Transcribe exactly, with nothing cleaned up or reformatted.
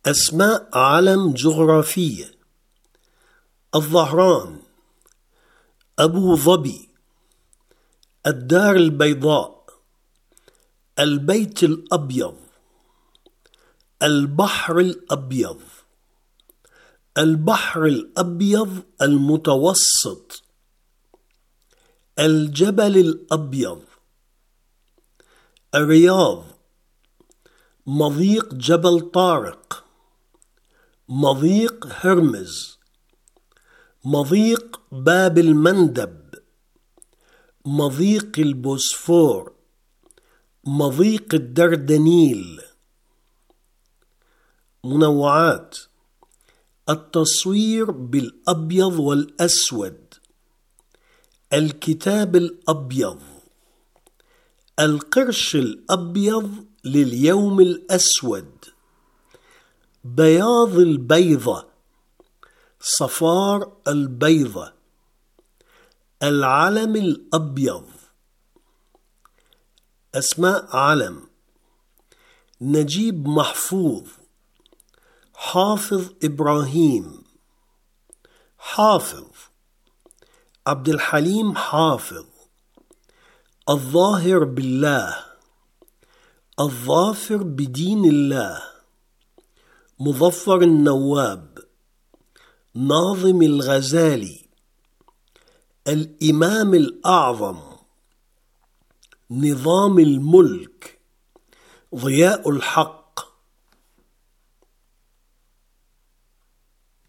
أسماء علم جغرافية: الظهران، أبو ظبي، الدار البيضاء، البيت الأبيض، البحر الأبيض، البحر الأبيض المتوسط، الجبل الأبيض، الرياض، مضيق جبل طارق، مضيق هرمز، مضيق باب المندب، مضيق البوسفور، مضيق الدردنيل. منوعات: التصوير بالأبيض والأسود، الكتاب الأبيض، القرش الأبيض لليوم الأسود، بياض البيضة، صفار البيضة، العلم الأبيض. أسماء علم: نجيب محفوظ، حافظ إبراهيم، حافظ، عبد الحليم حافظ، الظاهر بالله، الظافر بدين الله، مظفر النواب، ناظم الغزالي، الإمام الأعظم، نظام الملك، ضياء الحق.